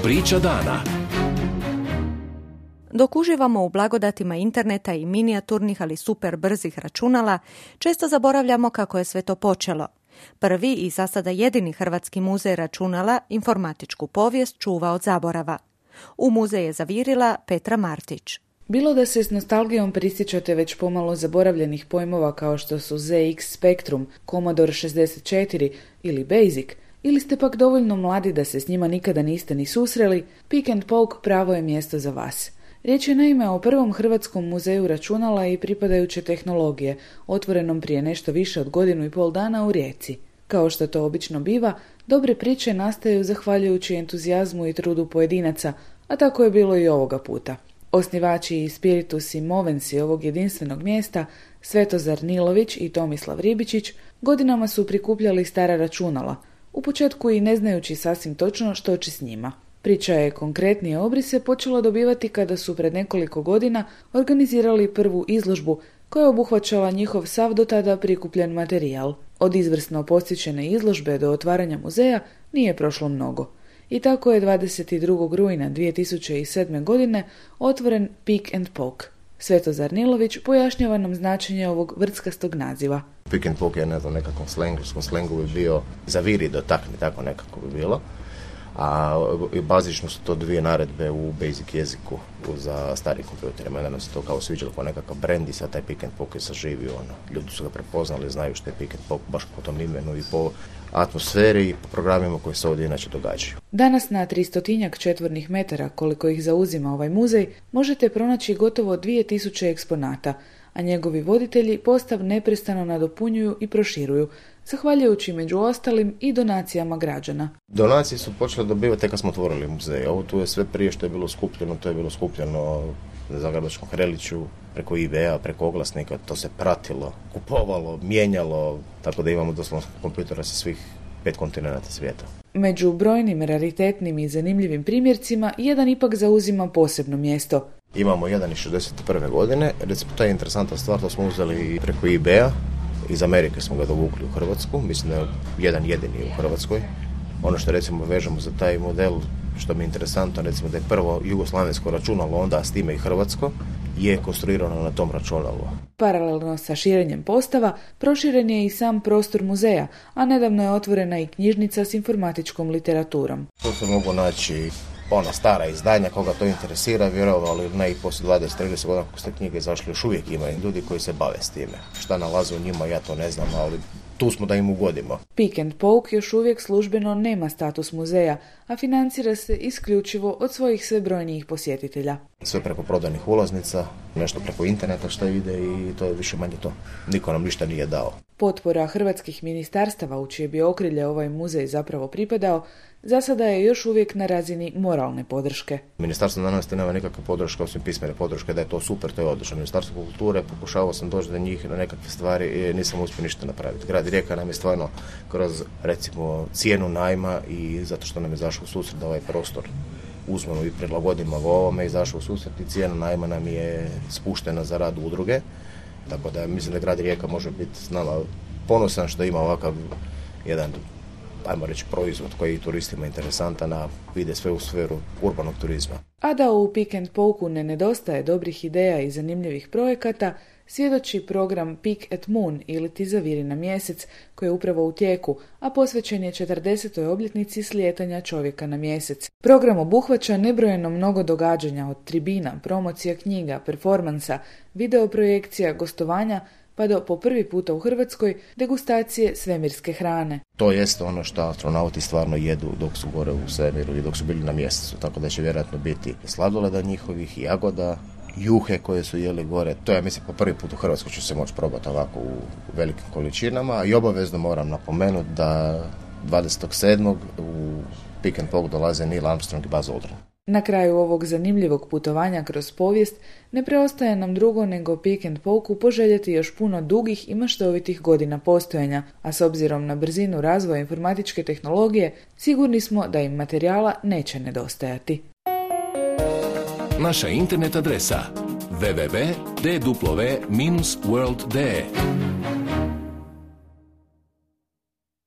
Priča dana. Dok uživamo u blagodatima interneta i minijaturnih, ali super brzih računala, često zaboravljamo kako je sve to počelo. Prvi i za sada jedini hrvatski muzej računala informatičku povijest čuva od zaborava. U muzej je zavirila Petra Martić. Bilo da se s nostalgijom prisjećate već pomalo zaboravljenih pojmova kao što su ZX Spectrum, Commodore 64 ili Basic, ili ste pak dovoljno mladi da se s njima nikada niste ni susreli, Pick and Poke pravo je mjesto za vas. Riječ je naime o prvom hrvatskom muzeju računala i pripadajuće tehnologije, otvorenom prije nešto više od 1,5 dana u Rijeci. Kao što to obično biva, dobre priče nastaju zahvaljujući entuzijazmu i trudu pojedinaca, a tako je bilo i ovoga puta. Osnivači i spiritus i movensi ovog jedinstvenog mjesta, Svetozar Nilović i Tomislav Ribičić, godinama su prikupljali stara računala, u početku i ne znajući sasvim točno što će s njima. Priča je konkretnije obrise počela dobivati kada su pred nekoliko godina organizirali prvu izložbu koja je obuhvaćala njihov sav do tada prikupljen materijal. Od izvrsno postičene izložbe do otvaranja muzeja nije prošlo mnogo. I tako je 22. rujna 2007. godine otvoren Pick and Poke. Svetozar Nilović pojašnjava nam značenje ovog vrtskastog naziva. Pick and Poke je nekakvom slengu bi bio zaviri, dotakni, tako nekako bi bilo. A bazično su to dvije naredbe u Basic jeziku za stari kompjuterima. Onda nam se to kao sviđalo kao nekakav brand i sad taj Pick and Poke je saživio. Ljudi su ga prepoznali, znaju što je Pick and Poke baš po tom imenu i po atmosferi i po programima koji se ovdje inače događaju. Danas na 300 četvornih metara, koliko ih zauzima ovaj muzej, možete pronaći gotovo 2000 eksponata, a njegovi voditelji postav neprestano nadopunjuju i proširuju, zahvaljujući među ostalim i donacijama građana. Donacije su počele dobivati tek kad smo otvorili muzej. Ovo tu je sve prije što je bilo skupljeno, to je bilo skupljeno na Zagrebačkom Hreliću, preko eBaya, preko oglasnika, to se pratilo, kupovalo, mijenjalo, tako da imamo doslovno kompjutera sa svih 5 kontinenta svijeta. Među brojnim raritetnim i zanimljivim primjercima, jedan ipak zauzima posebno mjesto. Imamo jedan iz 61. godine, recimo to je interesantna stvar, to smo uzeli preko eBaya, iz Amerike smo ga dovukli u Hrvatsku, mislim da je jedan jedini u Hrvatskoj. Ono što recimo vežemo za taj model, što mi je interesantno, recimo da je prvo jugoslavensko računalo, onda s time i hrvatsko, je konstruirano na tom računalu. Paralelno sa širenjem postava, proširen je i sam prostor muzeja, a nedavno je otvorena i knjižnica s informatičkom literaturom. Tu se mogu naći ona stara izdanja, koga to interesira, vjerovali ili ne, i poslije 20-30 godina kako ste knjige izašli, još uvijek imaju ljudi koji se bave s time. Šta nalaze u njima, ja to ne znam, ali tu smo da im ugodimo. Pick and Poke još uvijek službeno nema status muzeja, a financira se isključivo od svojih sve brojnijih posjetitelja. Sve preko prodajnih ulaznica, nešto preko interneta što ide i to je više manje to. Niko nam ništa nije dao. Potpora hrvatskih ministarstava u čije bi okrilje ovaj muzej zapravo pripadao, za sada je još uvijek na razini moralne podrške. Ministarstvo znanosti nema nikakve podrške osim pismene podrške, da je to super, to je odlično. Ministarstvo kulture, pokušavao sam doći do njih na nekakve stvari i nisam uspio ništa napraviti. Grad Rijeka nam je stvarno kroz recimo cijenu najma i zato što nam je zašao u susret da ovaj prostor uzmemo i prilagodimo ga ovome, izašao u susret i cijena najma nam je spuštena za rad udruge. Tako da mislim da grad Rijeka može biti s nama ponosan što ima ovakav jedan, ajmo reći, proizvod koji je turistima interesantan, a vide sve u sferu urbanog turizma. A da u Pick and Poke ne nedostaje dobrih ideja i zanimljivih projekata, svjedoči program Pick at Moon ili Ti zaviri na mjesec, koji je upravo u tijeku, a posvećen je 40. obljetnici slijetanja čovjeka na mjesec. Program obuhvaća nebrojeno mnogo događanja od tribina, promocija knjiga, performansa, videoprojekcija, gostovanja, pa do po prvi puta u Hrvatskoj degustacije svemirske hrane. To jeste ono što astronauti stvarno jedu dok su gore u svemiru i dok su bili na mjesecu, tako da će vjerojatno biti sladoleda njihovih, jagoda, juhe koje su jeli gore. To je, mislim, po prvi put u Hrvatskoj će se moći probati ovako u velikim količinama i obavezno moram napomenuti da 27. u Pick and Poke dolaze Neil Armstrong i Buzz Aldrin. Na kraju ovog zanimljivog putovanja kroz povijest ne preostaje nam drugo nego Pick and Poke poželjeti još puno dugih i maštovitih godina postojanja, a s obzirom na brzinu razvoja informatičke tehnologije, sigurni smo da im materijala neće nedostajati. Naša internet adresa www.dw-world.de